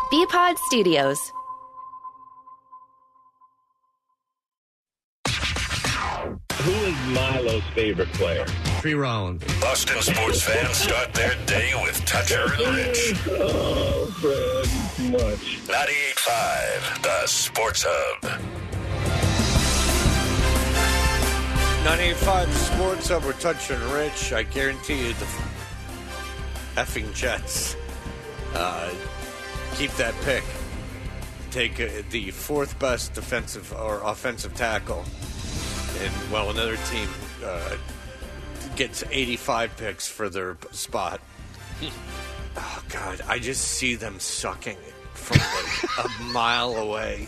BPod Studios. Who is Milo's favorite player? Tree Rollins. Boston sports fans start their day with Toucher and Rich. Oh, Fred, too much. 98.5, the Sports Hub. 98.5 the Sports Hub. We're Toucher and Rich. I guarantee you the effing Jets keep that pick. Take the fourth best defensive or offensive tackle. And, well, another team gets 85 picks for their spot. Oh, God, I just see them sucking it from like a mile away.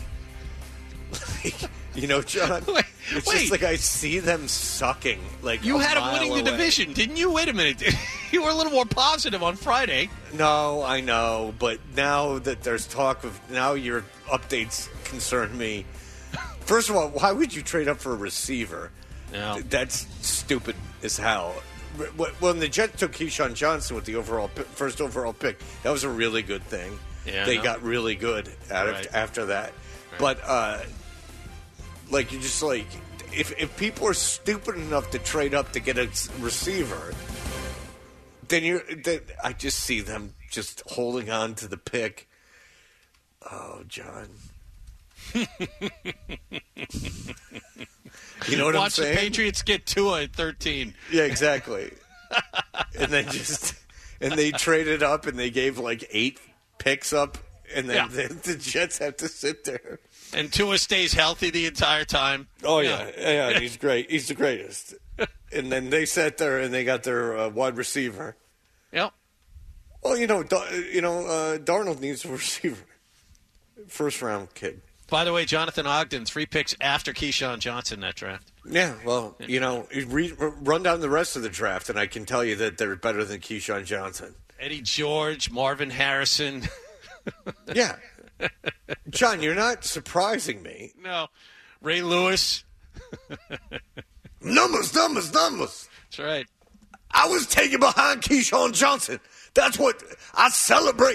You know, John, it's just like I see them sucking like you had a them mile winning away. the division, didn't you? Wait a minute. You were a little more positive on Friday. No, I know, but now that there's talk of now your updates concern me. First of all, why would you trade up for a receiver? No. That's stupid as hell. When the Jets took Keyshawn Johnson with the first overall pick, that was a really good thing. Yeah, they got really good after that. Right. But like you just like if people are stupid enough to trade up to get a receiver, then I just see them just holding on to the pick. Oh, John. You know what I'm saying? Watch the Patriots get Tua at 13. Yeah, exactly. And then they traded up and they gave like 8 picks up, and then the Jets have to sit there. And Tua stays healthy the entire time. Oh yeah, he's great. He's the greatest. And then they sat there and they got their wide receiver. Yep. Well, Darnold needs a receiver. First round kid. By the way, Jonathan Ogden, 3 picks after Keyshawn Johnson that draft. Yeah, well, run down the rest of the draft, and I can tell you that they're better than Keyshawn Johnson. Eddie George, Marvin Harrison. Yeah. John, you're not surprising me. No. Ray Lewis. Numbers. That's right. I was taken behind Keyshawn Johnson. That's what I celebrate.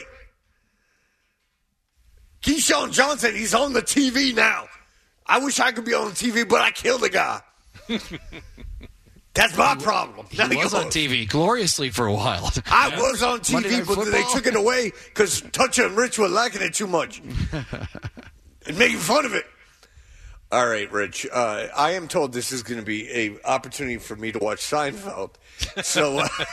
Keyshawn Johnson, he's on the TV now. I wish I could be on the TV, but I killed the guy. That's my problem. He was on TV gloriously for a while. I was on TV, but they took it away because Toucher and Rich were liking it too much and making fun of it. All right, Rich. I am told this is going to be an opportunity for me to watch Seinfeld. So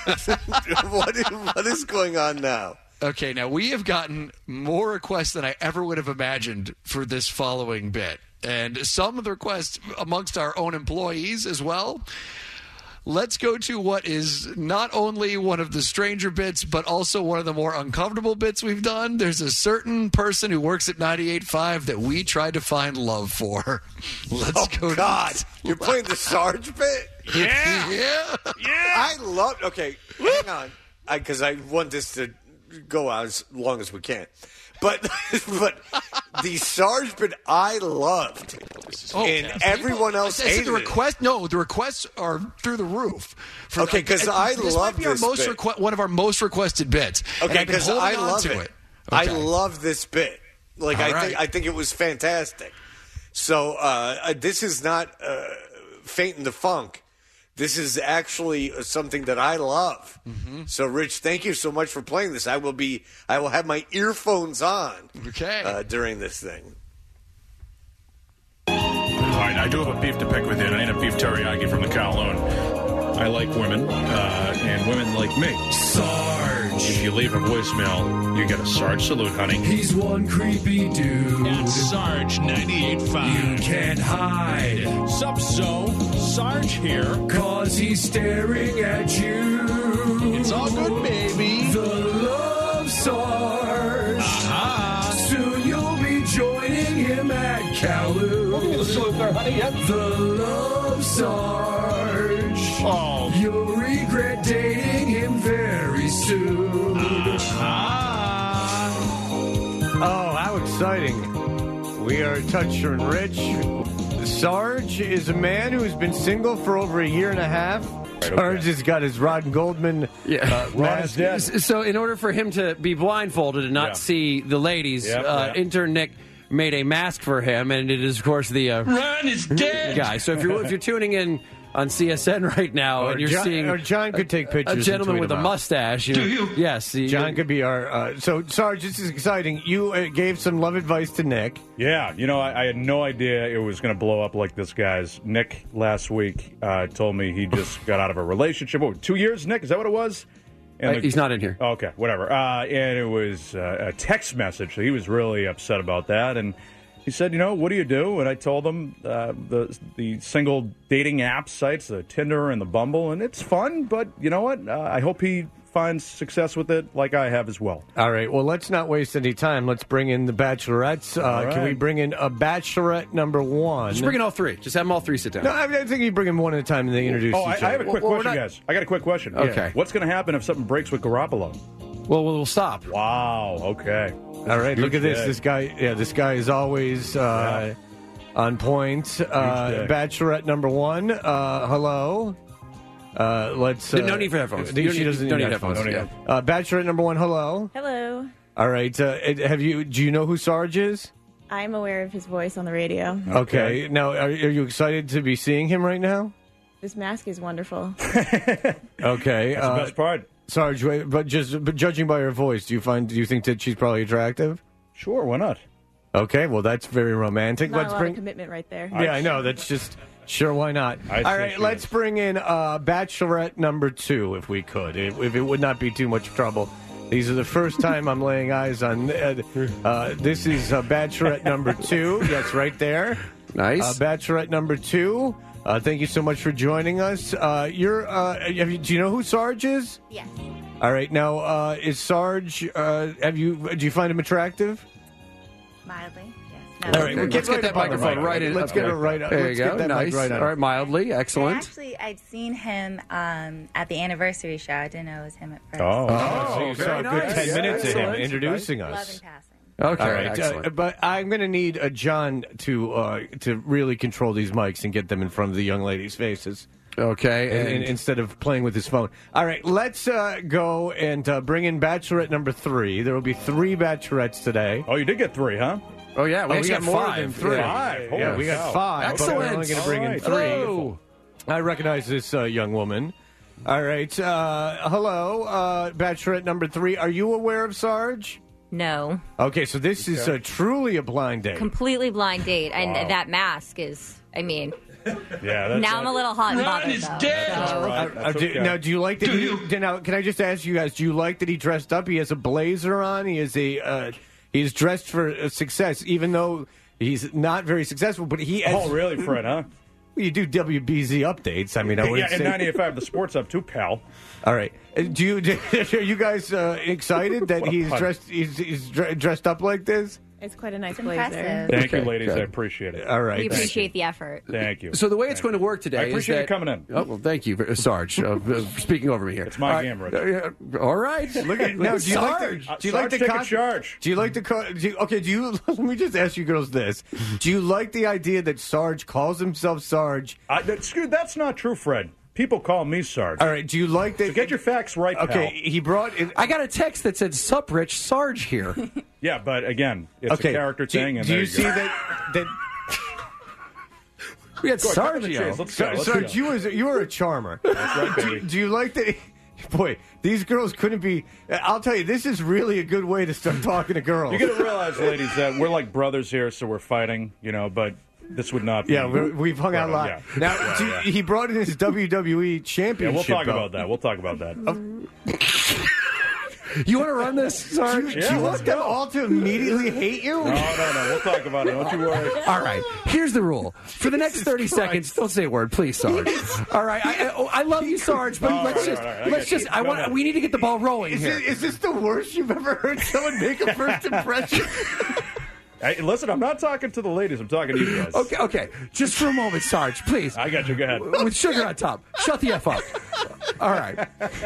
what is going on now? Okay, now we have gotten more requests than I ever would have imagined for this following bit. And some of the requests amongst our own employees as well. Let's go to what is not only one of the stranger bits, but also one of the more uncomfortable bits we've done. There's a certain person who works at 98.5 that we tried to find love for. Let's go. God, you're playing the Sarge bit? Yeah. I love. Okay, hang on, because I want this to go out as long as we can. But the Sarge bit I loved, and everyone else hated the request. No, the requests are through the roof. Okay, because I love this bit. One of our most requested bits. Okay, because I love it. Okay. I love this bit. Like I think it was fantastic. So this is not fainting the funk. This is actually something that I love. Mm-hmm. So, Rich, thank you so much for playing this. I will have my earphones on during this thing. All right, I do have a beef to pick with you, and I ain't a beef teriyaki from the Kowloon. I like women, and women like me. Sarge. If you leave a voicemail, you get a Sarge salute, honey. He's one creepy dude. That's Sarge 98.5. You can't hide. Sarge here. Cause he's staring at you. It's all good, baby. The Love Sarge. Soon you'll be joining him at Kowloon. The Love Sarge. Oh. You'll regret dating him very soon. Oh, how exciting. We are Toucher and Rich. Sarge is a man who's been single for over a year and a half. Sarge has got his Ron Goldman Ron is dead. So in order for him to be blindfolded and not see the ladies, intern Nick made a mask for him, and it is, of course, the Ron is dead guy. So if you're tuning in on CSN right now and you're seeing John could take pictures. A gentleman with a mustache. Do you? Yes. John could be our... so, Sarge, this is exciting. You gave some love advice to Nick. Yeah, I had no idea it was going to blow up like this, guys. Nick last week told me he just got out of a relationship. 2 years, Nick? Is that what it was? And he's not in here. Okay, whatever. And it was a text message, so he was really upset about that. And he said, what do you do? And I told him the single dating app sites, the Tinder and the Bumble, and it's fun, but you know what? I hope he finds success with it like I have as well. All right, well, let's not waste any time. Let's bring in the bachelorettes. Right. Can we bring in a bachelorette number one? Just bring in all three. Just have them all three sit down. No, I think you bring them one at a time and they introduce each other. I have a quick question, guys. I got a quick question. Okay. What's going to happen if something breaks with Garoppolo? Well, we'll stop. Wow, okay. All right, look at this. This guy is always on point. Bachelorette number one. Hello. Let's. No need for headphones. She doesn't need headphones. Bachelorette number one. Hello. Hello. All right. Do you know who Sarge is? I'm aware of his voice on the radio. Okay. Now, are you excited to be seeing him right now? This mask is wonderful. Okay. That's the best part. Sarge, but judging by her voice, do you think that she's probably attractive? Sure, why not? Okay, well that's very romantic. Not a lot of commitment right there. Yeah, I know. That's just sure. Why not? All right, let's bring in Bachelorette number two, if we could, if it would not be too much trouble. These are the first time I'm laying eyes on. This is Bachelorette number two. Yes, right there. Nice. Bachelorette number two. Thank you so much for joining us. Do you know who Sarge is? Yes. All right. Now, is Sarge? Do you find him attractive? Mildly, yes. All right. Let's get that microphone right in. Let's get it right up. There you go. Nice. All right. Mildly. Excellent. Actually, I'd seen him at the anniversary show. I didn't know it was him at first. So you saw a good 10 minutes of him introducing us. Love and passing. Okay, all right. Excellent. But I'm going to need John to really control these mics and get them in front of the young ladies' faces. Okay. And instead of playing with his phone. All right, let's go and bring in Bachelorette number three. There will be three Bachelorettes today. Oh, you did get three, huh? Oh, yeah. We got more five. Than three. Five. Yeah, we got five. Excellent. But we're only going to bring in three. Hello. I recognize this young woman. All right. Hello, Bachelorette number three. Are you aware of Sarge? No. Okay, so this is truly a blind date. Completely blind date. And that mask is, Yeah. Now I'm a little hot and bothered. Ron is dead. So. Now, do you like that? Now, can I just ask you guys? Do you like that he dressed up? He has a blazer on. He is he's dressed for success, even though he's not very successful. But he. Oh, really, Fred? Huh? Well, you do WBZ updates. I wouldn't say. And 98.5, the sports up too, pal. All right. Are you guys excited that he's dressed? He's dressed up like this. It's quite a nice Impressive. blazer. Thank you, ladies. I appreciate it. All right. We appreciate the effort. Thank you. So the way it's going to work today I appreciate is you coming in. Oh, well, thank you, Sarge, speaking over me here. It's my game, Rich. All right. Look at now. Do you Sarge. like the charge? Do you like the? Let me just ask you girls this: do you like the idea that Sarge calls himself Sarge? That's not true, Fred. People call me Sarge. All right. Do you like that? So get your facts right, pal. Okay. He brought in. I got a text that said "Sup, Rich Sarge" here. Yeah, but again, it's a character thing. And do you see that? We got Sarge here. Sarge, you were a charmer. That's right, baby. Do you like that? Boy, these girls couldn't be. I'll tell you, this is really a good way to start talking to girls. You got to realize, ladies, that we're like brothers here, so we're fighting. But this would not be. Yeah, we've hung out a lot. Yeah. Now, he brought in his WWE championship. Yeah, we'll talk about that. You want to run this, Sarge? Do you want them all to immediately hate you? No. We'll talk about it. Don't you worry. All right. Here's the rule. For the next 30 seconds, don't say a word, please, Sarge. All right. I love you, Sarge, but let's just. We need to get the ball rolling here. Is this the worst you've ever heard someone make a first impression? Hey, listen, I'm not talking to the ladies. I'm talking to you guys. Okay. Just for a moment, Sarge, please. I got you. Go ahead. With sugar on top. Shut the F up. All right.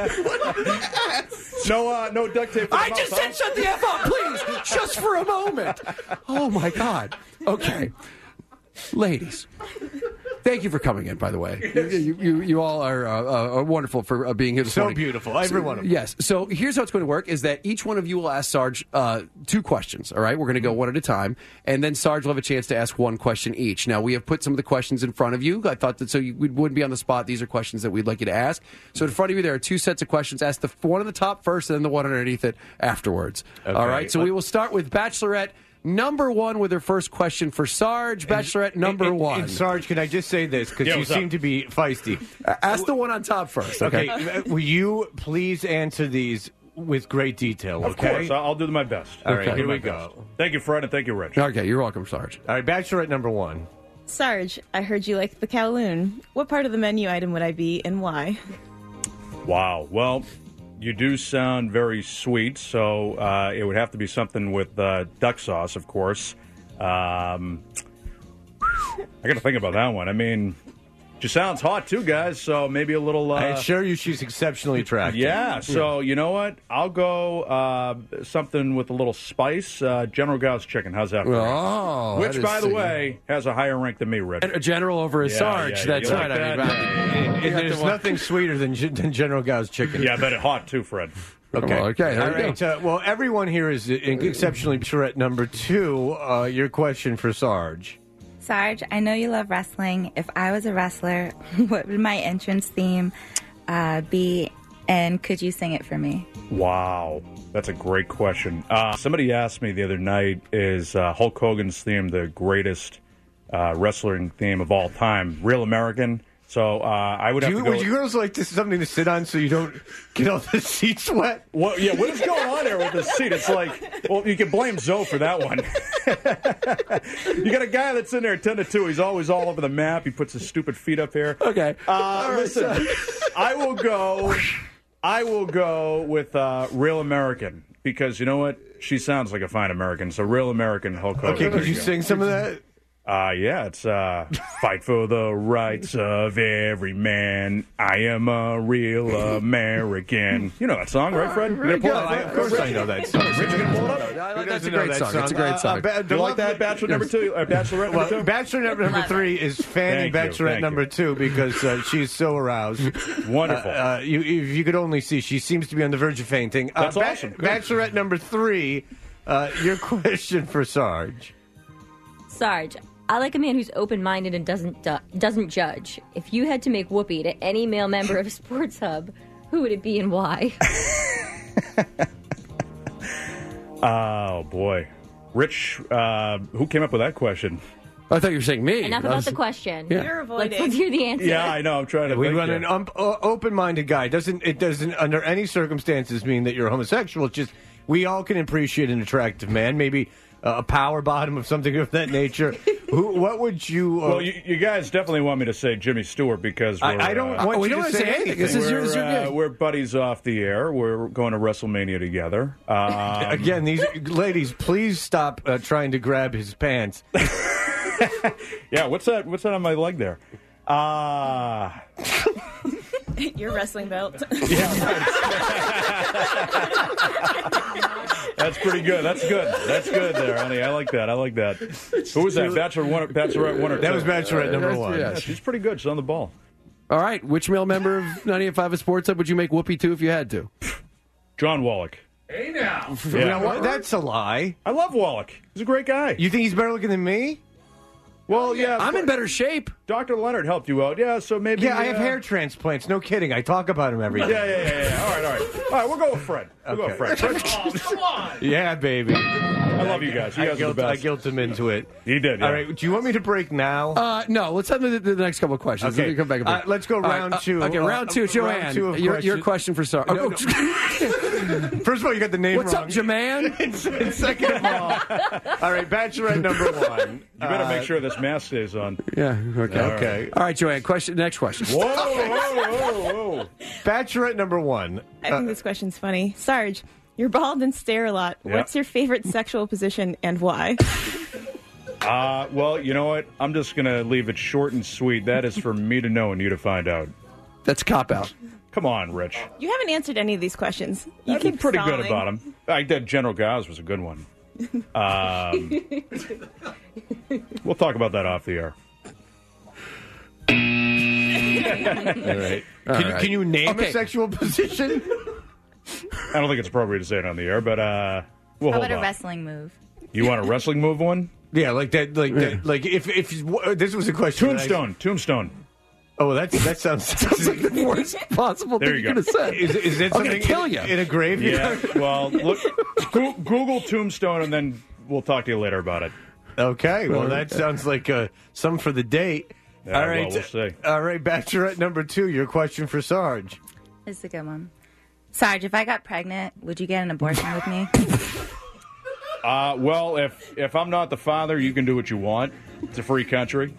No duct tape. I just said shut the F up, please. Just for a moment. Oh, my God. Okay. Ladies, Thank you for coming in, by the way. You all are wonderful for being here this So morning. beautiful, every one of them. Yes. So here's how it's going to work: is that each one of you will ask Sarge 2 questions. All right, we're going to go one at a time, and then Sarge will have a chance to ask 1 question each. Now we have put some of the questions in front of you. I thought that so you wouldn't be on the spot. These are questions that we'd like you to ask. So in front of you there are 2 sets of questions. Ask the one on the top first, and then the one underneath it afterwards. Okay. All right. So we will start with Bachelorette number 1 with her first question for Sarge. Bachelorette number 1. And Sarge, can I just say this? Because you seem to be feisty. Ask the one on top first. Okay. Will you please answer these with great detail, Of course, I'll do my best. All right, Okay. here we My best. go. Thank you, Fred, and thank you, Rich. Okay, you're welcome, Sarge. All right, Bachelorette number 1. Sarge, I heard you like the Kowloon. What part of the menu item would I be and why? Wow. Well, you do sound very sweet, so it would have to be something with duck sauce, of course. I got to think about that one. I mean, she sounds hot too, guys. So maybe a little. I assure you, she's exceptionally attractive. Yeah. So you know what? I'll go something with a little spice. General Gao's chicken. How's that? For you? Oh, Which, that by is the sick. way, has a higher rank than me, Rich. A general over a Sarge. yeah, That's you right. like I mean, that? And there's nothing sweeter than General Gao's chicken. Yeah, I bet it hot too, Fred. Okay. Okay, there All we right. go. Well, everyone here is exceptionally Bachelorette number 2. Your question for Sarge. Sarge, I know you love wrestling. If I was a wrestler, what would my entrance theme be? And could you sing it for me? Wow, that's a great question. Somebody asked me the other night, is Hulk Hogan's theme the greatest wrestling theme of all time? Real American? So I would have to go... Would you girls like this something to sit on so you don't get all the seats wet? Well, yeah, what is going on there with the seat? It's like, well, you can blame Zoe for that one. You got a guy that's in there at 10 to 2. He's always all over the map. He puts his stupid feet up here. Okay. Listen, I will go with Real American because you know what? She sounds like a fine American. So Real American Hulk Hogan. Okay, could you sing some of that? Yeah, it's fight for the rights of every man. I am a real American. You know that song, right, Fred? You gonna pull that? Of course I know that song. Rich, you gonna pull it up? That's a great song. It's a great song. You like that, Bachelor number 2? Bachelorette number 2? Bachelor number 3 is Fanny Thank you, Bachelorette thank number you. 2 because she's so aroused. Wonderful. If you could only see, she seems to be on the verge of fainting. That's awesome. Good. Bachelorette number 3, your question for Sarge. Sarge, I like a man who's open-minded and doesn't judge. If you had to make whoopee to any male member of Sports Hub, who would it be and why? Oh, boy. Rich, who came up with that question? I thought you were saying me. Enough about the question. Yeah. You're avoiding. Let's hear the answer. Yeah, I know. I'm trying to We think run here. an open-minded guy. It doesn't under any circumstances mean that you're homosexual. It's just we all can appreciate an attractive man. Maybe a power bottom of something of that nature. What would you? Well, you guys definitely want me to say Jimmy Stewart because we're, I don't want we you don't to have to say say anything. anything. This is your gig. We're buddies off the air. We're going to WrestleMania together. Again, these ladies, please stop trying to grab his pants. Yeah, what's that? What's that on my leg there? Your wrestling belt. That's pretty good. That's good. That's good there, honey. I like that. Who was that? Bachelorette 1 or 2? That was Bachelorette number 1. Yeah, she's pretty good. She's on the ball. All right. Which male member of 98.5 of Sports Hub would you make whoopee to if you had to? John Wallach. Hey now. Yeah, that's a lie. I love Wallach. He's a great guy. You think he's better looking than me? Well, yeah. I'm in better shape. Dr. Leonard helped you out. Yeah, so maybe... Yeah, I have hair transplants. No kidding. I talk about him every day. Yeah. All right. All right, we'll go with Fred. We'll go with Fred. Oh, come on. Yeah, baby. I love you guys. You guys are the I best. guilt him into it. He did, yeah. All right, do you want me to break now? No, let's have the next couple of questions. Okay. Let me come back and break. Let's go All right, round 2. Okay, round 2. Joanne, round 2 of your question for Sarge. No. First of all, you got the name What's wrong. up, Jaman? And second of all right, Bachelorette number 1. You better make sure this mask stays on. Yeah, okay. Okay. All right, Joanne, next question. Whoa. Bachelorette number 1. I think this question's funny. Sarge, you're bald and stare a lot. Yeah. What's your favorite sexual position and why? Well, you know what? I'm just going to leave it short and sweet. That is for me to know and you to find out. That's a cop-out. Come on, Rich. You haven't answered any of these questions. You I keep did pretty stalling. good about them. I did. General Gaz was a good one. We'll talk about that off the air. right. Can you name a sexual position? I don't think it's appropriate to say it on the air, but we'll How hold about a on. wrestling move? You want a wrestling move one? Yeah, like that. Like if this was a question. Tombstone. Oh, that sounds like the worst possible There thing you you go. could have said. Is it I'm gonna something kill you in a graveyard? Yeah. Well, look, Google Tombstone, and then we'll talk to you later about it. Okay. Well, that sounds like some for the date. Yeah, All right. well, we'll see. All right, Bachelorette number 2. Your question for Sarge. This is a good one. Sarge, if I got pregnant, would you get an abortion with me? Well, if I'm not the father, you can do what you want. It's a free country.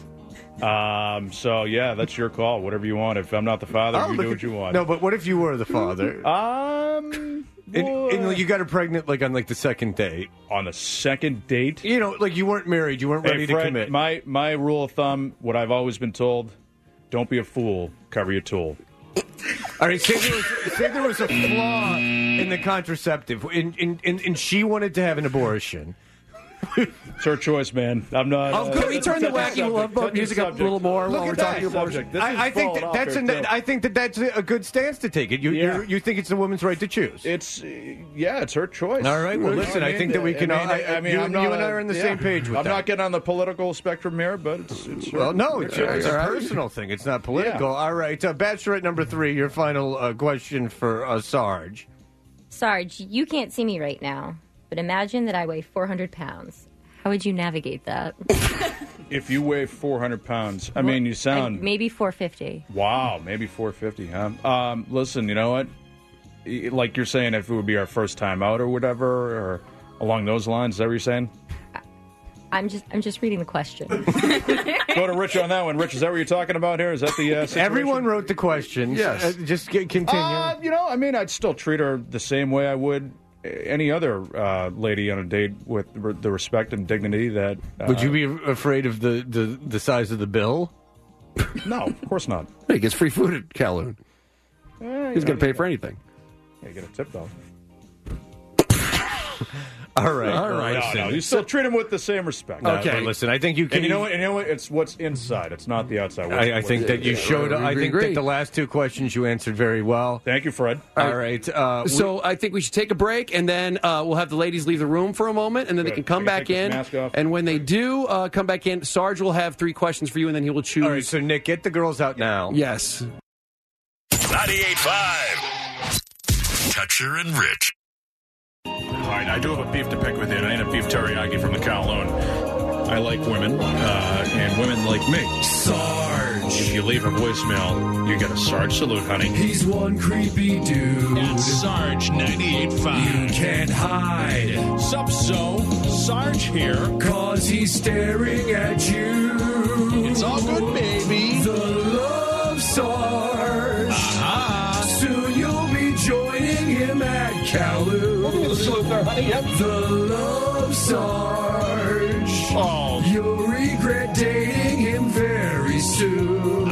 So yeah, that's your call. Whatever you want. If I'm not the father, you do what you want. No, but what if you were the father? And you got her pregnant like on like the second date. On the second date? You know, like you weren't married, you weren't ready Fred, to commit. My rule of thumb, what I've always been told, don't be a fool, cover your tool. All right, say there was a flaw in the contraceptive, and she wanted to have an abortion. It's her choice, man. I'm not. Can we turn the wacky love boat music up a little more while we're talking abortion? I think that's a good stance to take. You think it's a woman's right to choose? It's her choice. All right. Well, listen, I think that we can. You and I are on the same page with I'm that. not getting on the political spectrum here, but it's well, no, it's a personal thing. It's not political. Yeah. All right, Bachelorette number 3. Your final question for Sarge. Sarge, you can't see me right now, but imagine that I weigh 400 pounds. How would you navigate that? If you weigh 400 pounds, I mean, you sound... Maybe 450. Wow, maybe 450, huh? Listen, you know what? Like you're saying, if it would be our first time out or whatever, or along those lines, is that what you're saying? I'm just reading the question. Go to Rich on that one. Rich, is that what you're talking about here? Is that the situation? Everyone wrote the questions. Yes. Just continue. I'd still treat her the same way I would any other lady on a date with the respect and dignity that... Would you be afraid of the size of the bill? No, of course not. He gets free food at Kowloon. He's going to pay for anything. Yeah, you get a tip, though. All right. No, you still treat him with the same respect. Okay, listen, I think you can. And you know what? It's what's inside. It's not the outside. I think that you showed. I think that the last 2 questions you answered very well. Thank you, Fred. All right. So I think we should take a break, and then we'll have the ladies leave the room for a moment, and then they can come back in. And when they do come back in, Sarge will have 3 questions for you, and then he will choose. All right. So Nick, get the girls out now. Yes. 98.5. Toucher and Rich. All right, I do have a beef to pick with you, and I ain't a beef teriyaki from the Kowloon. I like women, and women like me. Sarge. If you leave a voicemail, you get a Sarge salute, honey. He's one creepy dude. That's Sarge 98.5. You can't hide. Sarge here. Cause he's staring at you. It's all good, baby. The Love Sarge. Aha. Soon you'll be joining him at Kowloon. The Love Sarge. Oh. You'll regret dating him very soon.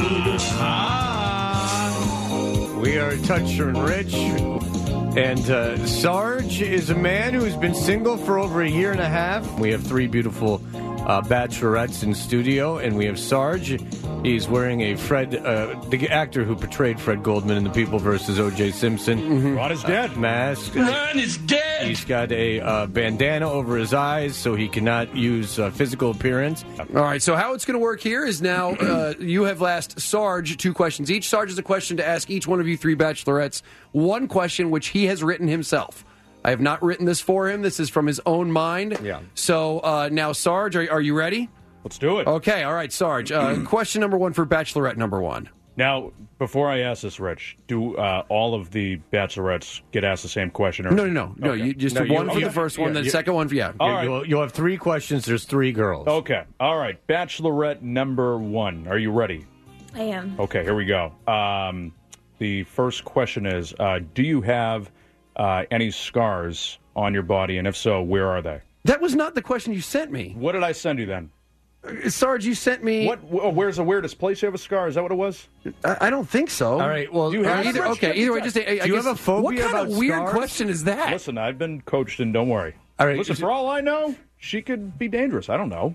We are Toucher and Rich. And Sarge is a man who's been single for over a year and a half. We have 3 beautiful bachelorettes in studio, and we have Sarge. He's wearing a the actor who portrayed Fred Goldman in The People vs. O.J. Simpson. Ron is dead. Mask. Ron is dead. He's got a bandana over his eyes so he cannot use physical appearance. All right, so how it's going to work here is now you have asked Sarge 2 questions each. Sarge has a question to ask each one of you 3 bachelorettes. 1 question which he has written himself. I have not written this for him. This is from his own mind. Yeah. So now, Sarge, are you ready? Let's do it. Okay, all right, Sarge. Question number 1 for Bachelorette number 1. Now, before I ask this, Rich, do all of the bachelorettes get asked the same question? Or No. Okay. You just do one for the first one, then the second one for All right. You'll have 3 questions. There's 3 girls. Okay. All right. Bachelorette number 1. Are you ready? I am. Okay, here we go. The first question is, do you have any scars on your body? And if so, where are they? That was not the question you sent me. What did I send you then? Sarge, you sent me... Where's the weirdest place you have a scar? Is that what it was? I don't think so. All right, well... You have either way, just... do you have a phobia what kind about of weird scars? question is that? Listen, I've been coached, and don't worry. All right, Listen, for all I know, she could be dangerous. I don't know.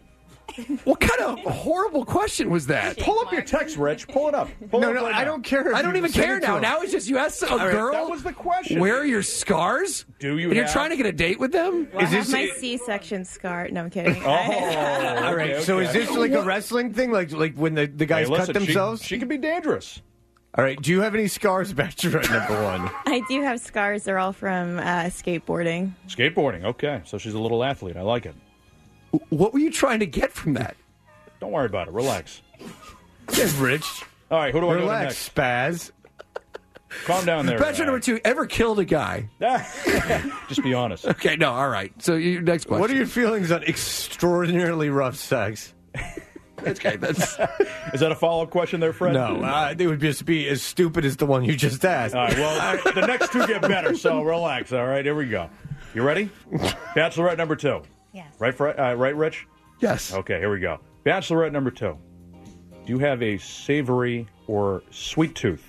What kind of horrible question was that? Pull up your text, Rich. Pull it up. No, I don't care. I don't even care now. Now it's just you asked a girl. That was the question. Where are your scars? Do you? And you're trying to get a date with them? Well, I have my C-section scar. No, I'm kidding. All right. So is this like a wrestling thing? Like when the guys cut themselves? She can be dangerous. All right. Do you have any scars, Bachelorette number one? I do have scars. They're all from skateboarding. Skateboarding. Okay. So she's a little athlete. I like it. What were you trying to get from that? Don't worry about it. Relax. Yes, Rich. All right. Who do I go to Relax, next? Spaz. Calm down there. Bachelor number 2, ever killed a guy? Just be honest. Okay, no, all right. So, next question. What are your feelings on extraordinarily rough sex? Okay, that's... Is that a follow-up question there, Fred? No, it would just be as stupid as the one you just asked. All right, well, the next two get better, so relax. All right, here we go. You ready? Bachelorette number 2. Yes. Right, Fred? Right, Rich? Yes. Okay, here we go. Bachelorette number 2. Do you have a savory or sweet tooth?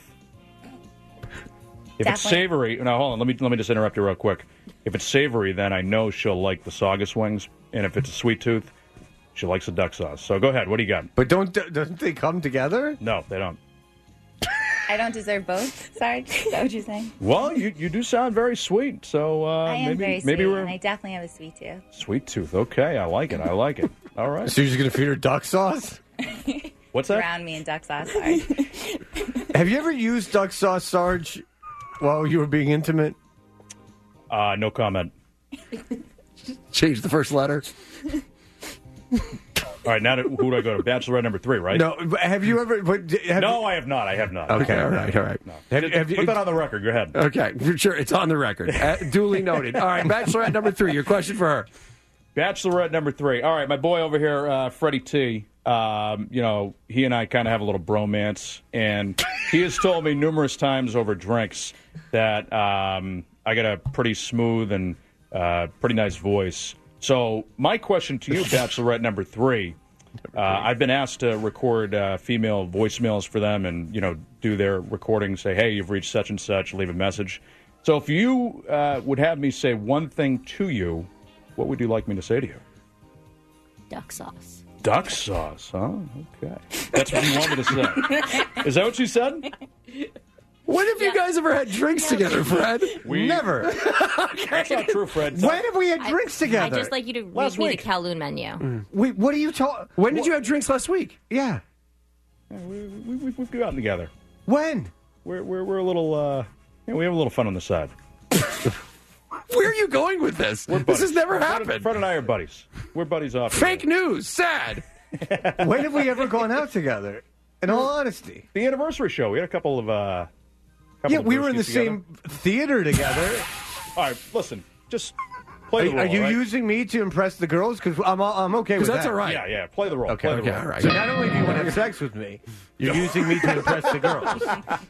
If it's savory, now hold on, let me just interrupt you real quick. If it's savory, then I know she'll like the saugus wings, and if it's a sweet tooth, she likes the duck sauce. So go ahead, what do you got? But don't they come together? No, they don't. I don't deserve both, Sarge? Is that what you're saying? Well, you do sound very sweet, so I am very sweet, we're and I definitely have a sweet tooth. sweet tooth. Okay, I like it. All right. So you're just gonna feed her duck sauce? What's that? Drown me in duck sauce, Sarge. Have you ever used duck sauce, Sarge, while you were being intimate? No comment. Change the first letter. All right, now who do I go to? Bachelorette number 3, right? No, but have you ever? No, I have not. Okay, all right. No. Have you, Put that on the record. Go ahead. Okay, sure, it's on the record. Duly noted. All right, Bachelorette number 3, your question for her. Bachelorette number 3. All right, my boy over here, Freddie T. He and I kind of have a little bromance, and he has told me numerous times over drinks that I got a pretty smooth and pretty nice voice. So my question to you, Bachelorette number 3, I've been asked to record female voicemails for them and, do their recording, say, hey, you've reached such and such, leave a message. So if you would have me say one thing to you, what would you like me to say to you? Duck sauce. Duck sauce, huh? Okay. That's what you want me to say. Is that what you said? When have you guys ever had drinks together, Fred? Never. Okay. That's not true, Fred. When have we had drinks together? I'd just like you to read me the Kowloon menu. Wait, what are you talking? When did you have drinks last week? Yeah. We've gotten together. When? We're a little, we have a little fun on the side. Where are you going with this? This has never happened. Fred and I are buddies. We're buddies off. Fake news. Sad. When have we ever gone out together? In all honesty. The anniversary show. We had a couple of... we were in the same theater together. All right, listen. Just play the role. Are you right? using me to impress the girls? Because I'm okay with that. That's all right. Yeah. Play the role. Okay, play the role. all right. So not only do you want to have sex with me, you're using me to impress the girls.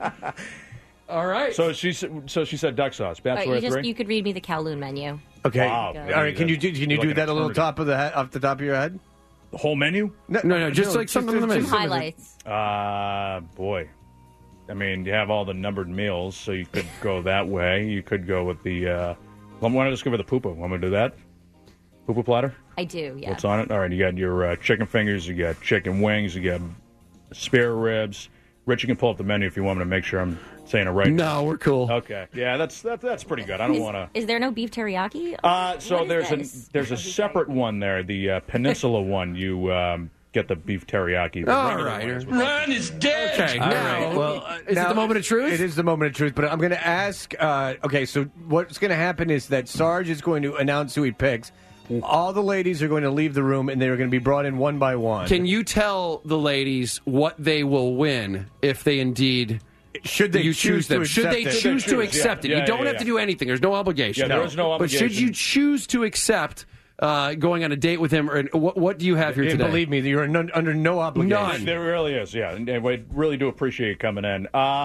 All right. So she said duck sauce. All right, Bachelorette 3? you could read me the Kowloon menu. Okay. Wow. All right. Can you do Like that an a little eternity. off the top of your head? The whole menu? No, just like something in the menu. Some highlights. Boy. I mean, you have all the numbered meals, so you could go that way. You could go with the... why don't I just go with the poo-poo? Want me to do that? Poo-poo platter? I do, yeah. What's on it? All right, you got your chicken fingers, you got chicken wings, you got spare ribs. Rich, you can pull up the menu if you want me to make sure I'm saying it right. No, we're cool. Okay. Yeah, that's pretty good. I don't want to... Is there no beef teriyaki? So What is there's a separate one there, the Peninsula one. You get the beef teriyaki. The All regular right. one is with Ryan is dead. Okay. Now, well, is it the moment of truth? It is the moment of truth, but I'm going to ask... okay, so what's going to happen is that Sarge is going to announce who he picks. All the ladies are going to leave the room, and they're going to be brought in one by one. Can you tell the ladies what they will win if they indeed... Should they choose them? to Should accept they it? choose to accept it? Yeah, You don't have to do anything. There's no obligation. Yeah, there is no obligation. But should you choose to accept going on a date with him, or what do you have here And today? believe me, you're under no obligation. None. There really is, yeah. And we really do appreciate you coming in.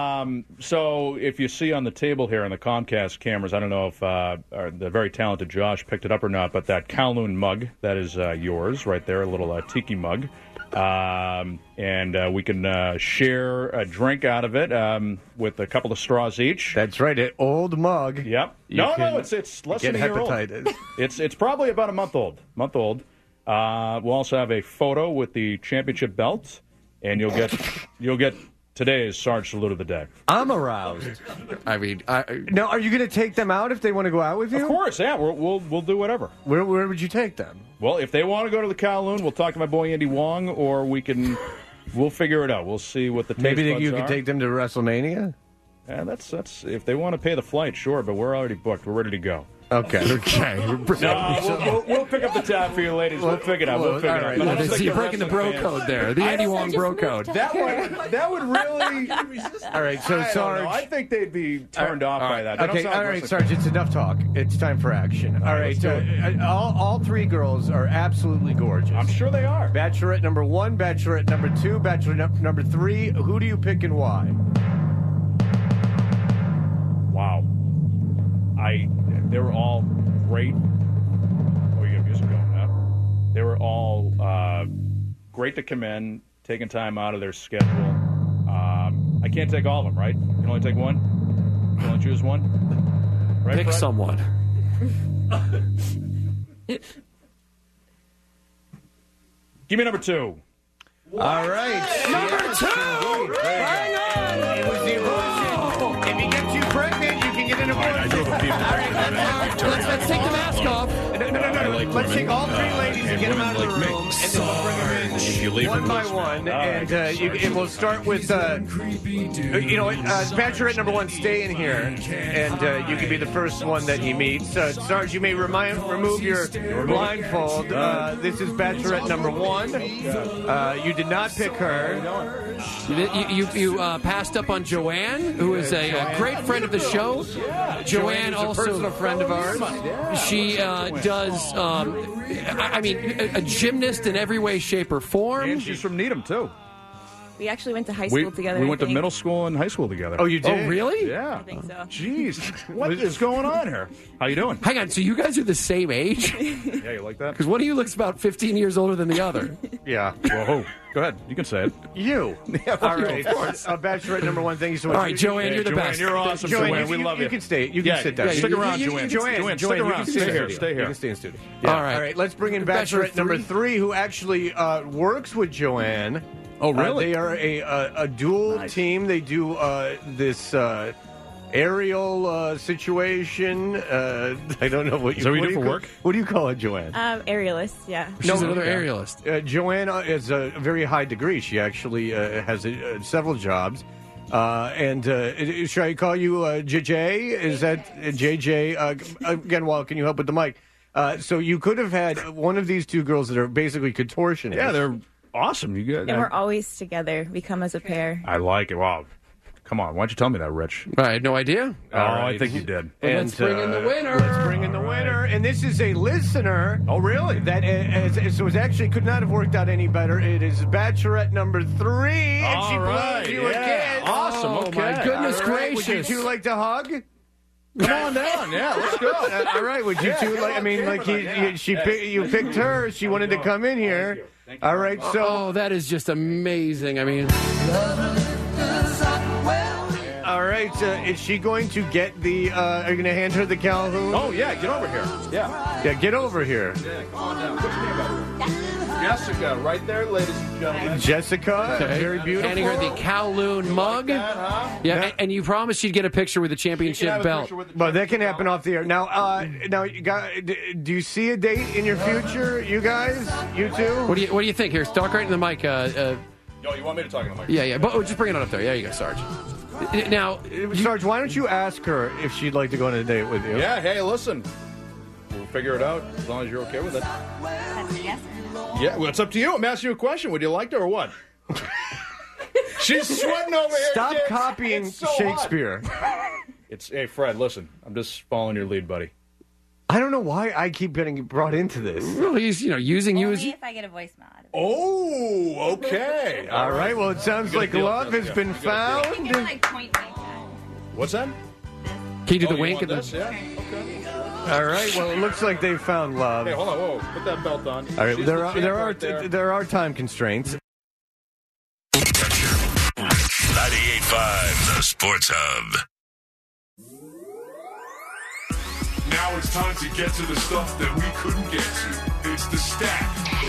So if you see on the table here on the Comcast cameras, I don't know if the very talented Josh picked it up or not, but that Kowloon mug, that is yours right there, a little tiki mug. And we can share a drink out of it with a couple of straws each. That's right, an old mug. Yep. No, it's less than a year old. hepatitis. It's probably about a month old. We'll also have a photo with the championship belt, and you'll get today's Sarge Salute of the Day. I'm aroused. I mean, now, are you going to take them out if they want to go out with you? Of course, yeah. We'll do whatever. Where would you take them? Well, if they want to go to the Kowloon, we'll talk to my boy Andy Wong, or we'll figure it out. We'll see what the taste Maybe buds you are. could take them to WrestleMania? Yeah, that's if they want to pay the flight, sure, but we're already booked. We're ready to go. Okay. No, we'll pick up the tab for you, ladies. We'll figure it out. We'll figure it out. But I'm So you're breaking the bro code there. The Andy Wong bro code. That would really. All right, so Sarge. I think they'd be turned off by that. Okay, all right, Sarge, it's enough talk. It's time for action. All right, all three girls are absolutely gorgeous. I'm sure they are. Bachelorette number 1, Bachelorette number 2, Bachelorette number 3. Who do you pick and why? Wow. They were all great. Oh, you got music going, huh? They were all great to come in, taking time out of their schedule. I can't take all of them, right? You can only take one? You can only choose one? Right, Pick Fred? someone. Give me number 2. All right. Number 2! Hang on! It was the abortion. If he gets you pregnant, you can get an abortion. I do have a beef Let's take the mask off. No. Let's take all 3 ladies and get them out of the room, and then we'll bring them in one by one. And we'll start with, Bachelorette number 1, stay in here, and you can be the first one that he meets. Sarge, you may remove your blindfold. This is Bachelorette number 1. You did not pick her. You passed up on Joanne, who is a great friend of the show. Joanne also a personal friend of ours. She does, a gymnast in every way, shape, or form. And she's from Needham, too. We actually went to high school together. We went to middle school and high school together. Oh, you did? Oh, really? Yeah. I think so. Jeez. What is going on here? How you doing? Hang on, so you guys are the same age? Yeah, you like that? Because one of you looks about 15 years older than the other. Yeah. Whoa. Go ahead. You can say it. You. Yeah, All right. Bachelorette number 1, thank you so much. All right, Joanne, you're the Joanne, best. you're awesome, Joanne. We love you. You can stay. You can sit down. Stick around, Joanne. Joanne, stick around. Stay here. You Stay here. can stay in studio. All right. All right, let's bring in Bachelor Bachelorette number 3. 3, who actually works with Joanne. Oh, really? They are a dual team. They do this aerial situation. I don't know what you. Is that what you do for work? What do you call it, Joanne? Aerialist, yeah. She's another aerialist. Joanne is a very high degree. She actually has several jobs. Should I call you JJ? Is that JJ? Again, Walt, can you help with the mic? So you could have had one of these 2 girls that are basically contortionists. Yeah, they're awesome. You guys. And we're always together. We come as a pair. I like it. Wow. Come on. Why don't you tell me that, Rich? I had no idea. Oh, I think you did. And let's bring in the winner. Let's bring in the winner. And this is a listener. Oh, really? That so it actually could not have worked out any better. It is Bachelorette number 3, and she blows you again. Awesome. Oh, Okay. my goodness All right, gracious. Would you 2 like to hug? Come on down. Yeah, let's go. All right. Would you 2 like? I mean, like you picked her. She wanted to come in here. All right. So. Oh, that is just amazing. I mean, All right. Is she going to get the? Are you going to hand her the Calhoun? Oh, yeah. Get over here. Yeah. Yeah. Get over here. Yeah, come on down. What's your name, buddy? Jessica, right there, ladies and gentlemen. Jessica, very beautiful. handing her the Kowloon mug. Yeah, and you promised she'd get a picture with the championship belt. But that can happen off the air. Now, you do you see a date in your future, you guys? You two? What do you think? Here, talk right in the mic. Yo, you want me to talk in the mic? Yeah, but just bring it on up there. There you go, Sarge. Now, Sarge, why don't you ask her if she'd like to go on a date with you? Yeah, hey, listen. We'll figure it out as long as you're okay with it. That's yes or no? Yeah, well, it's up to you. I'm asking you a question. Would you like to or what? She's sweating over here. Stop kids. copying It's so Shakespeare. Hey, Fred, listen. I'm just following your lead, buddy. I don't know why I keep getting brought into this. Well, he's using you as. Only if I get a voicemail. Oh, okay. All right. Well, it sounds like love has been found. You can give me, like, point blank. What's that? Can you do the you wink? want And this? Yeah. Okay. All right. Well, it looks like they've found love. Hey, hold on. Whoa. Put that belt on. All right. She's There the are champ there are right there. there are time constraints. 98.5 The Sports Hub. Now it's time to get to the stuff that we couldn't get to. It's the Stack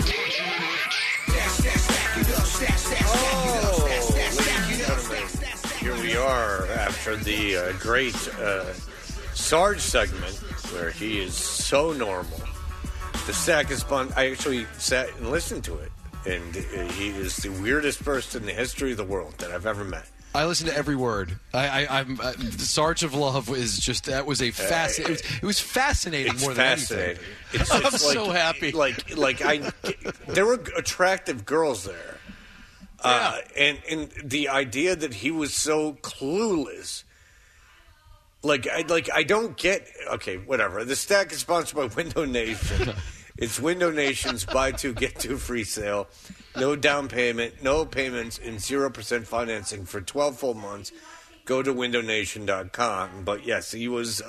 are after the great Sarge segment where he is so normal. The Stack is Fun. I actually sat and listened to it, and he is the weirdest person in the history of the world that I've ever met. I listened to every word. I'm Sarge of Love is just that was a fascinating. It was fascinating It's more than fascinating. anything. I'm so happy. There were attractive girls there, and the idea that he was so clueless. I don't get. Okay, whatever. The Stack is sponsored by Window Nation. It's Window Nation's buy two get two free sale. No down payment, no payments, and 0% financing for 12 full months. Go to windownation.com. But yes, he was.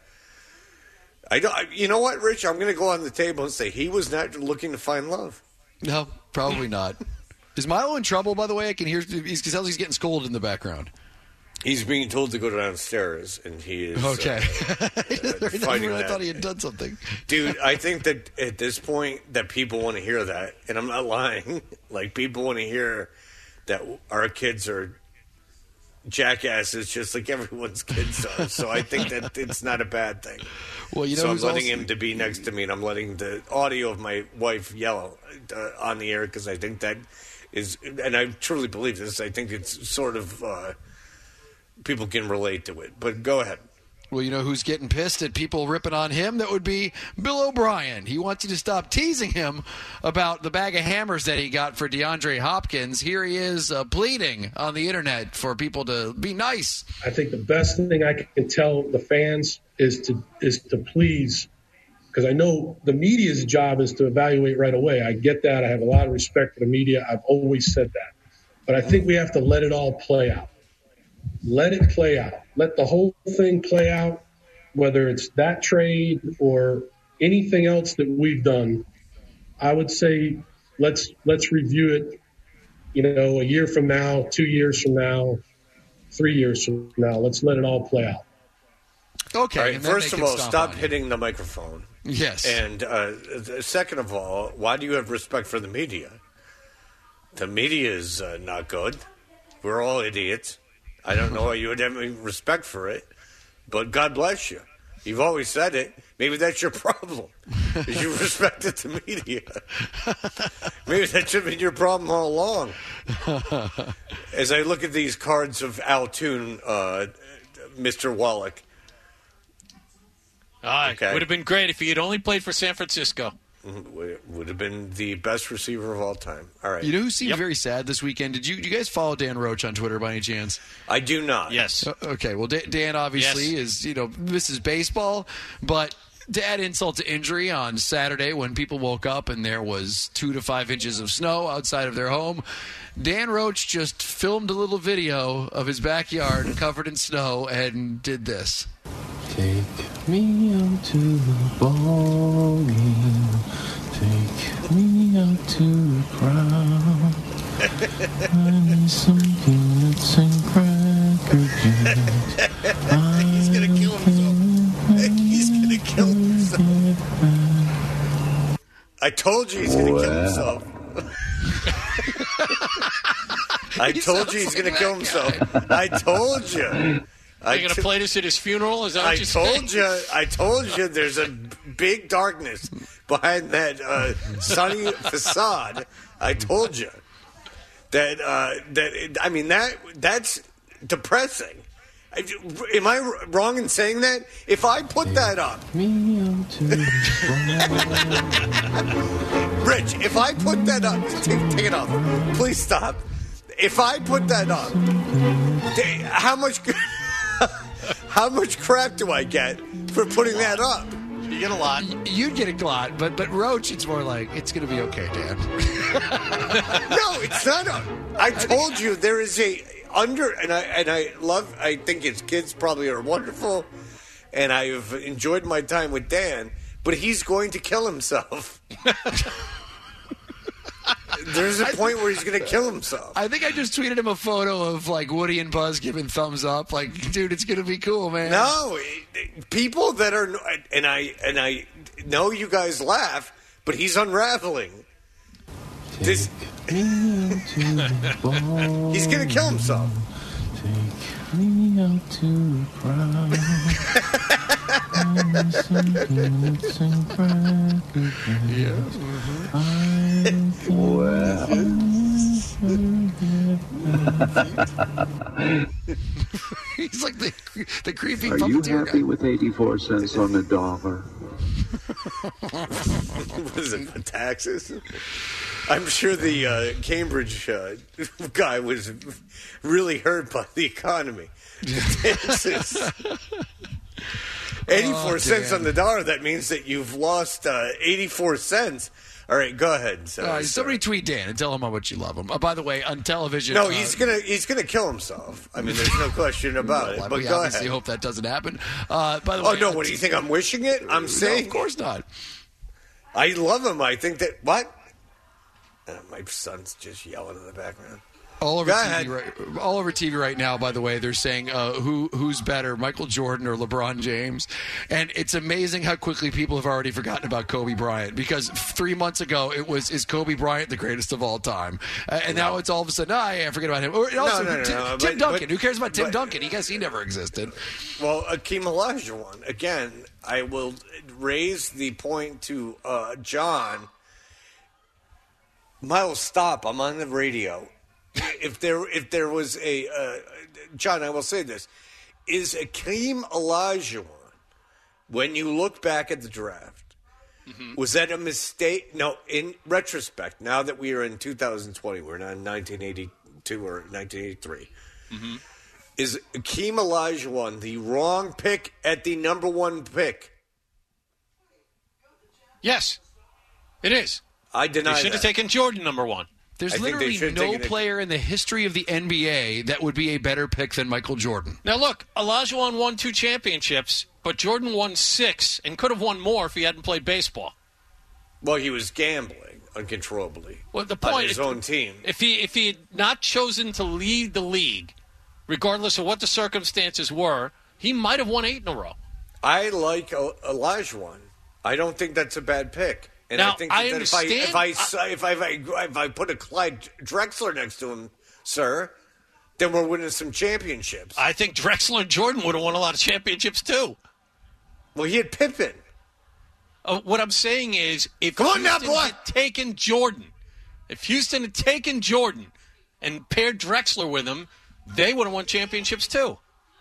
You know what, Rich? I'm going to go on the table and say he was not looking to find love. No, probably not. Is Milo in trouble? By the way, I can hear he's getting scolded in the background. He's being told to go downstairs, and he is okay. Fighting I that. thought he had done something, dude. I think that at this point, that people want to hear that, and I'm not lying. Like, people want to hear that our kids are jackasses, just like everyone's kids are. So I think that it's not a bad thing. Well, you know, so I'm letting him to be next to me, and I'm letting the audio of my wife yell on the air because I think that is, and I truly believe this. I think it's sort of. People can relate to it, but go ahead. Well, you know who's getting pissed at people ripping on him? That would be Bill O'Brien. He wants you to stop teasing him about the bag of hammers that he got for DeAndre Hopkins. Here he is pleading on the internet for people to be nice. I think the best thing I can tell the fans is to please, because I know the media's job is to evaluate right away. I get that. I have a lot of respect for the media. I've always said that. But I think we have to let it all play out. Let it play out. Let the whole thing play out, whether it's that trade or anything else that we've done. I would say let's review it, a year from now, 2 years from now, 3 years from now. Let's let it all play out. Okay. All right, first of all, stop hitting the microphone. Yes. And second of all, why do you have respect for the media? The media is not good. We're all idiots. I don't know why you would have any respect for it, but God bless you. You've always said it. Maybe that's your problem, is you respected the media. Maybe that should have been your problem all along. As I look at these cards of Al Toon, Mr. Wallach. Okay. Would have been great if he had only played for San Francisco. Would have been the best receiver of all time. All right. You know who seemed very sad this weekend? Did you guys follow Dan Roach on Twitter by any chance? I do not. Yes. Okay. Well, Dan obviously is, misses baseball, but to add insult to injury, on Saturday when people woke up and there was 2 to 5 inches of snow outside of their home, Dan Roach just filmed a little video of his backyard covered in snow and did this. Take me out to the ball game. Take me out to the crowd. I need some peanuts and cracker jacks. He's going to kill himself. He's going to kill himself. I told you he's going to kill himself. I told you he's going to kill himself. I told you. Are you going to play this at his funeral? Is that what you said? I told you there's a big darkness behind that sunny facade. I told you that's depressing. Am I wrong in saying that? If I put that up, Rich, if I put that up, take it off. Please stop. If I put that up, how much crap do I get for putting that up? You get a lot. You'd get a lot, but Roach, it's more like, it's going to be okay, Dan. No, it's not. I told you there is I think his kids probably are wonderful, and I've enjoyed my time with Dan, but he's going to kill himself. There's a point where he's going to kill himself. I think I just tweeted him a photo of like Woody and Buzz giving thumbs up. Like, dude, it's going to be cool, man. No, people that are, and I know you guys laugh, but he's unraveling. He's going to kill himself. me out to the crowd. Find me something that's He's like the creepy Are you puppeteer happy guy. with 84 cents on the dollar? What is it, for taxes? I'm sure the Cambridge guy was really hurt by the economy. Taxes. 84 cents on the dollar, that means that you've lost 84 cents. All right, go ahead. Somebody tweet Dan and tell him how much you love him. By the way, on television... No, he's gonna kill himself. I mean, there's no question about it. But we go obviously ahead. hope that doesn't happen. By the way, no, what do you think? I'm wishing it? I'm saying... No, of course not. I love him. I think that... What? My son's just yelling in the background. All over TV right now, by the way, they're saying who's better, Michael Jordan or LeBron James. And it's amazing how quickly people have already forgotten about Kobe Bryant, because 3 months ago it was, is Kobe Bryant the greatest of all time? And now it's all of a sudden, I forget about him. Or also, Tim Duncan. Who cares about Tim Duncan? He never existed. Well, Akeem Olajuwon, again, I will raise the point to John. Miles, stop. I'm on the radio. If there was a John, I will say this: is Akeem Olajuwon, when you look back at the draft, was that a mistake? No, in retrospect, now that we are in 2020, we're not in 1982 or 1983. Is Akeem Olajuwon the wrong pick at the number one pick? Yes, it is. I deny that. They should have taken Jordan number one. There's literally no player in the history of the NBA that would be a better pick than Michael Jordan. Now, look, Olajuwon won 2 championships, but Jordan won 6 and could have won more if he hadn't played baseball. Well, he was gambling uncontrollably on his own team. If he had not chosen to lead the league, regardless of what the circumstances were, he might have won 8 in a row. I like Olajuwon. I don't think that's a bad pick. And now, I think I that understand. if I put a Clyde Drexler next to him, sir, then we're winning some championships. I think Drexler and Jordan would have won a lot of championships too. Well, he had Pippen. What I'm saying is, if Houston had taken Jordan, and paired Drexler with him, they would have won championships too.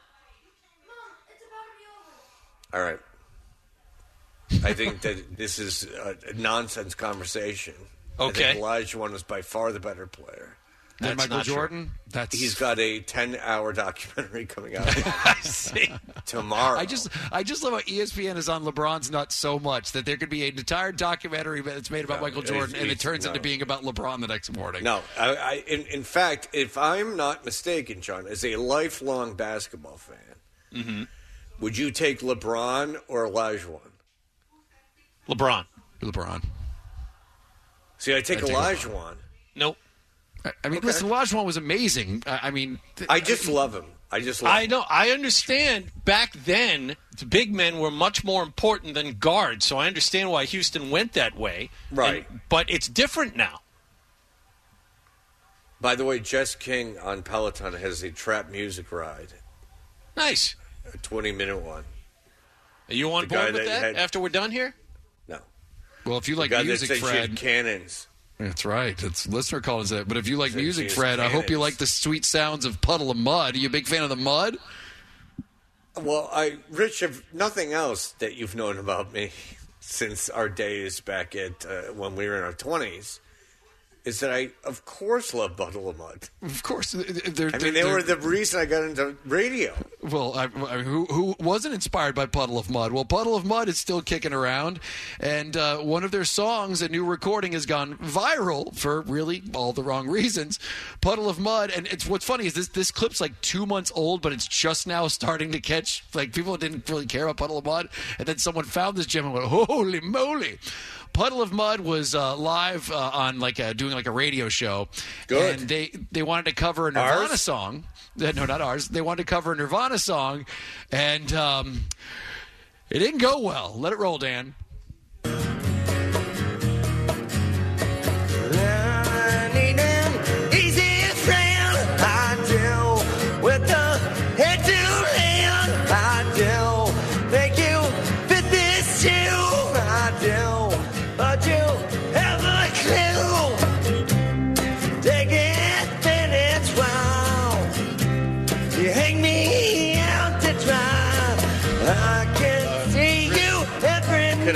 All right. I think that this is a nonsense conversation. Okay. I think Olajuwon was by far the better player. Than Michael Jordan? He's got a 10-hour documentary coming out tomorrow. I just love how ESPN is on LeBron's nuts so much that there could be an entire documentary that's made about Michael Jordan, and it turns into being about LeBron the next morning. No. In fact, if I'm not mistaken, John, as a lifelong basketball fan, would you take LeBron or Olajuwon? LeBron. See, I take Olajuwon. Nope. I mean, listen, Olajuwon was amazing. I just love him. I know. I understand. Back then, the big men were much more important than guards, so I understand why Houston went that way. Right. But it's different now. By the way, Jess King on Peloton has a trap music ride. Nice. A 20-minute one. Are you on board with that after we're done here? No. Well, if you like guy music, that said Fred. She had cannons. That's right. It's listener calls that. But if you like music, Fred, I hope you like the sweet sounds of Puddle of Mud. Are you a big fan of the Mud? Well, Rich, if nothing else that you've known about me since our days back at when we were in our 20s, is that I, of course, love Puddle of Mud. Of course. They were the reason I got into radio. Well, who wasn't inspired by Puddle of Mud? Well, Puddle of Mud is still kicking around, and one of their songs, a new recording, has gone viral for really all the wrong reasons. Puddle of Mud, and what's funny is this clip's like 2 months old, but it's just now starting to catch. Like, people didn't really care about Puddle of Mud, and then someone found this gem and went, holy moly. Puddle of Mud was live on doing a radio show. Good. And they wanted to cover a Nirvana song. No, not ours. They wanted to cover a Nirvana song, and it didn't go well. Let it roll, Dan. Easy friend I deal with the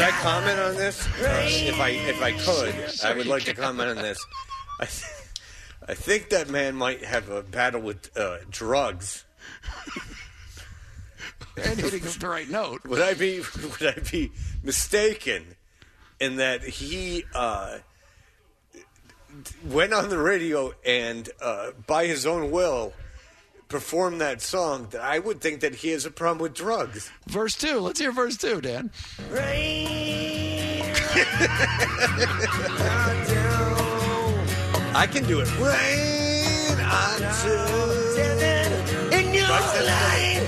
I comment on this? If I could, I would like to comment on this. I think that man might have a battle with drugs. And hitting the right note. Would I be mistaken in that he went on the radio and by his own will performed that song? That I would think that he has a problem with drugs. Verse 2. Let's hear verse 2, Dan. I can do it. Rain on in your life.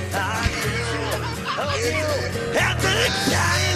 After the time,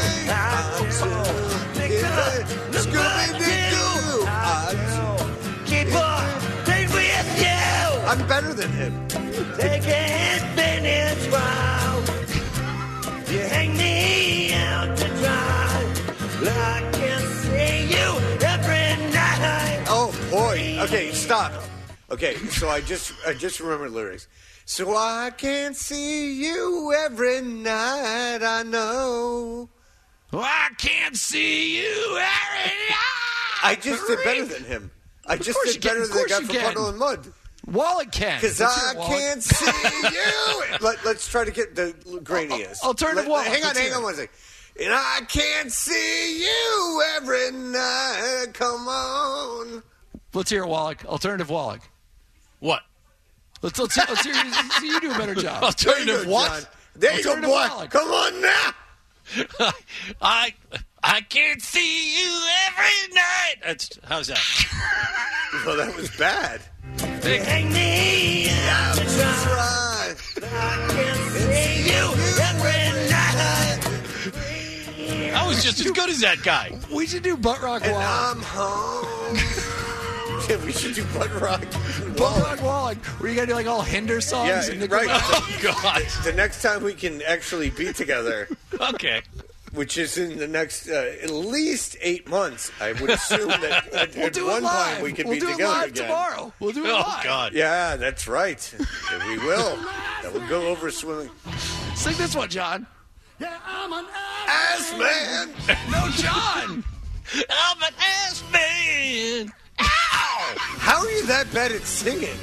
I'm better than him. Take a spinach while you hang me out to dry. I can see you every night. Oh boy. Okay, stop. Okay, so I just remembered lyrics. So I can see you every night, I know. I can't see you every night. I just did better than him. I just did better than the guy from Puddle and Mud. Wallach can. Because I can't see you. Let's try to get the grainiest. Alternative Wallach. Hang on one second. And I can't see you every night. Come on. Let's hear it, Wallach. Alternative Wallach. What? Let's hear you do a better job. Alternative what? There you go, boy. Wallach. Come on now. I can't see you every night. How's that? Well, that was bad. They hang me out to dry. I can see you every night. I was just as good as that guy. We should do Butt Rock Wallach. I'm home. Yeah, we should do Butt Rock Wallach. Where you gotta do like all Hinder songs? Yeah, and right. Oh, God. The next time we can actually be together. Okay. Which is in the next at least 8 months. I would assume that at one time we could be together again. We'll do it live again. tomorrow. We'll do it live. Oh, God. Yeah, that's right. We will. That will go over swimming. Sing this one, John. Yeah, I'm an ass man. No, John. I'm an ass man. Ow! How are you that bad at singing?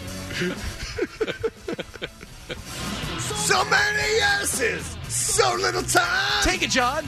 So many asses, so little time. Take it, John.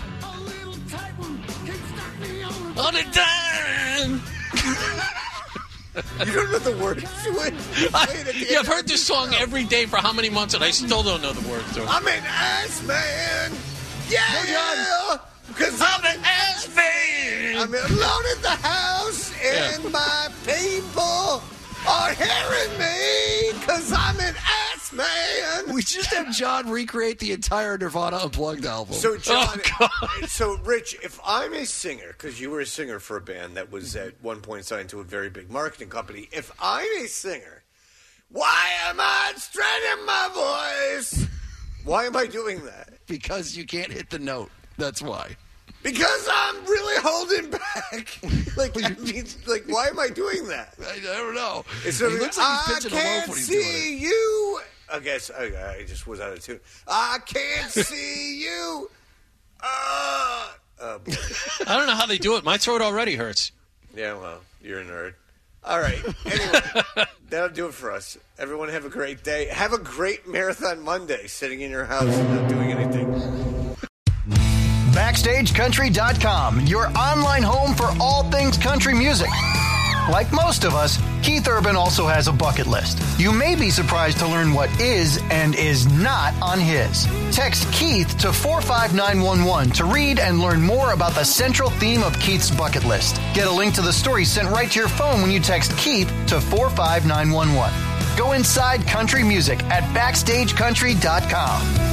On a dime. You don't know the words to it? I've heard this song every day for how many months, and I still don't know the words to it. I'm an ass man. Yeah. Because I'm an ass man. I'm alone in the house, and my people are hearing me because I'm an ass man. We just have John recreate the entire Nirvana Unplugged album. So, John, so Rich, if I'm a singer, because you were a singer for a band that was at one point signed to a very big marketing company, if I'm a singer, why am I straining my voice? Why am I doing that? Because you can't hit the note. That's why. Because I'm really holding back. Like, why am I doing that? I don't know. It's he looks like he's pitching a loaf when he's doing it. I can't see you. I guess I just was out of tune. I can't see you. Boy. I don't know how they do it. My throat already hurts. Yeah, well, you're a nerd. All right. Anyway, that'll do it for us. Everyone have a great day. Have a great Marathon Monday sitting in your house and not doing anything. BackstageCountry.com, your online home for all things country music. Like most of us, Keith Urban also has a bucket list. You may be surprised to learn what is and is not on his. Text Keith to 45911 to read and learn more about the central theme of Keith's bucket list. Get a link to the story sent right to your phone when you text Keith to 45911. Go inside country music at BackstageCountry.com.